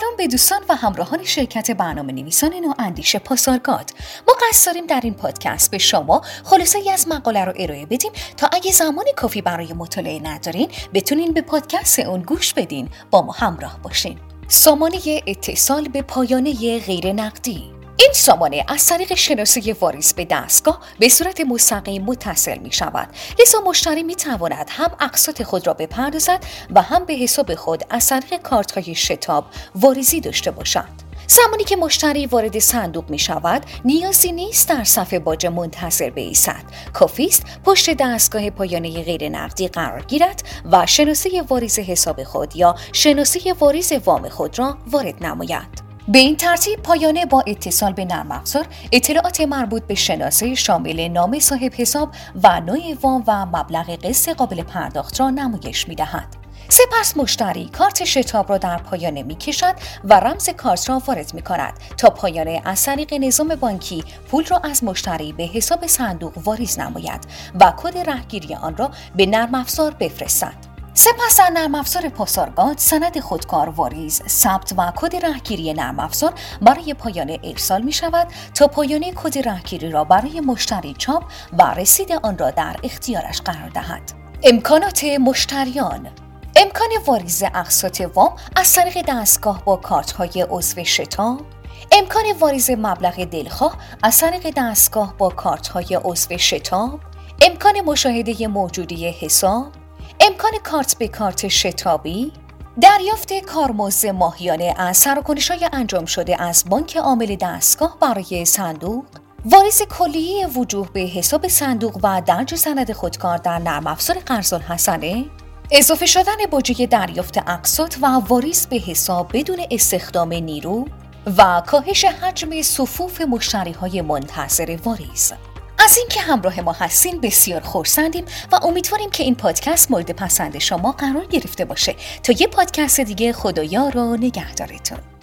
سلام به دوستان و همراهان شرکت برنامه‌نویسان نواندیش پاسارگاد. ما قصد داریم در این پادکست به شما خلاصه‌ای از مقاله رو ارائه بدیم تا اگه زمان کافی برای مطالعه ندارین بتونین به پادکست اون گوش بدین. با ما همراه باشین. سامانه اتصال به پایانه غیر نقدی. این سامانه از طریق شناسه واریز به دستگاه به صورت مستقیم متصل می شود. لذا مشتری می تواند هم اقساط خود را بپردازد و هم به حساب خود از طریق کارت‌های شتاب واریزی داشته باشد. زمانی که مشتری وارد صندوق می شود، نیازی نیست در صف باج منتظر بایستد. کافی است پشت دستگاه پایانه غیر نقدی قرار گیرد و شناسه واریز حساب خود یا شناسه واریز وام خود را وارد نماید. به این ترتیب پایانه با اتصال به نرم افزار اطلاعات مربوط به شناسه شامل نام صاحب حساب و نوع وام و مبلغ قسط قابل پرداخت را نمایش می‌دهد. سپس مشتری کارت شتاب را در پایانه می‌کشد و رمز کارت را وارد می‌کند تا پایانه از طریق نظام بانکی پول را از مشتری به حساب صندوق واریز نماید و کد رهگیری آن را به نرم افزار بفرستد. سپس در نرم افزار پاسارگاد سند خودکار واریز ثبت و کد رهگیری نرم افزار برای پایانه ارسال می شود تا پایانه کد رهگیری را برای مشتری چاپ و رسید آن را در اختیارش قرار دهد. امکانات مشتریان: امکان واریز اقساط وام از طریق دستگاه با کارت‌های عضو شتاب، امکان واریز مبلغ دلخواه از طریق دستگاه با کارت‌های عضو شتاب، امکان مشاهده موجودی حساب، امکان کارت به کارت شتابی، دریافت کارمزد ماهیانه از سرکنش‌های انجام شده از بانک عامل دستگاه برای صندوق، واریز کلیه وجوه به حساب صندوق و درج سند خودکار در نرم افزار قرض‌الحسنه، اضافه شدن بودجه دریافت اقساط و واریز به حساب بدون استخدام نیرو و کاهش حجم صفوف مشتری‌های منتظر واریز. از اینکه همراه ما هستین بسیار خرسندیم و امیدواریم که این پادکست مورد پسند شما قرار گرفته باشه. تا یه پادکست دیگه، خدایا رو نگهدارتون.